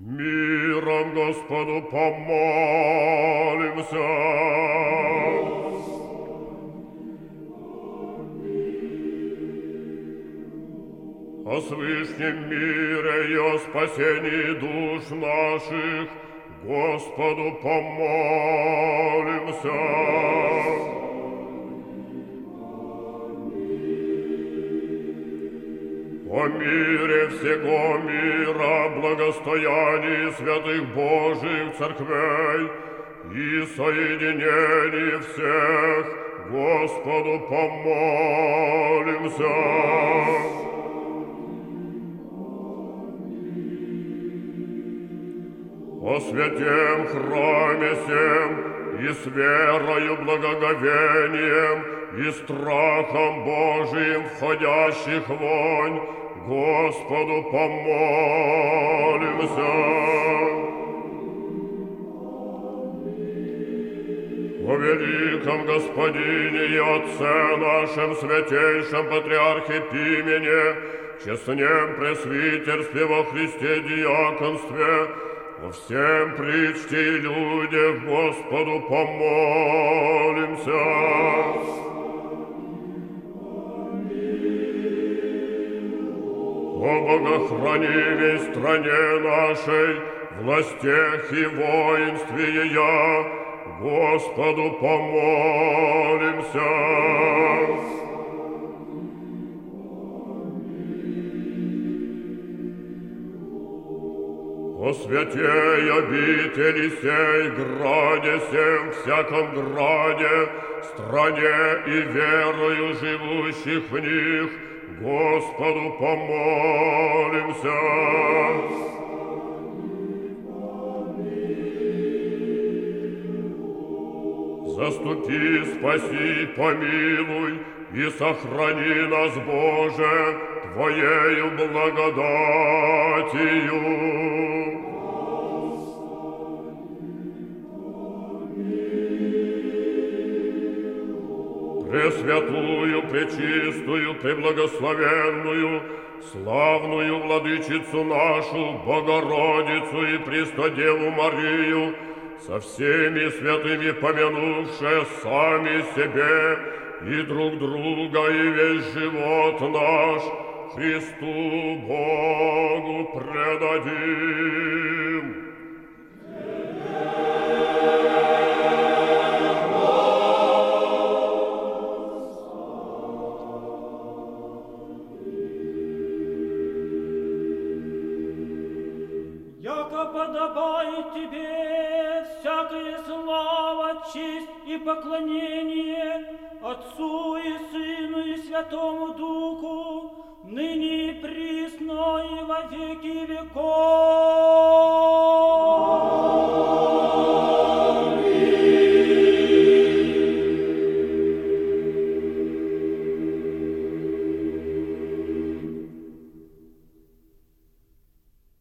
Миром Господу помолимся. О свышнем мире и о спасении душ наших Господу помолимся. О мире всего мира, благостоянии святых Божьих церквей и соединении всех Господу помолимся. О святем храме сем и с верою, благоговением и страхом Божиим входящих вонь Господу помолимся. О великом Господине и Отце нашем святейшем Патриархе Пимене, честнем пресвитерстве во Христе диаконстве, во всем причте и людях Господу помолимся. О богохранимой стране нашей, властях и воинстве ее, Господу помолимся. О святей обители сей, граде сем, всяком граде, стране и верою живущих в них, Господу помолимся. Заступи, спаси, помилуй и сохрани нас, Боже, Твоею благодатью. Пресвятую, пречистую, преблагословенную, славную владычицу нашу, Богородицу и Престодеву Марию, со всеми святыми помянувши сами себе и друг друга, и весь живот наш Христу Богу предадим. Яко подобает Тебе всякая слава, честь и поклонение Отцу и Сыну и Святому Духу, ныне и присно и во веки веков.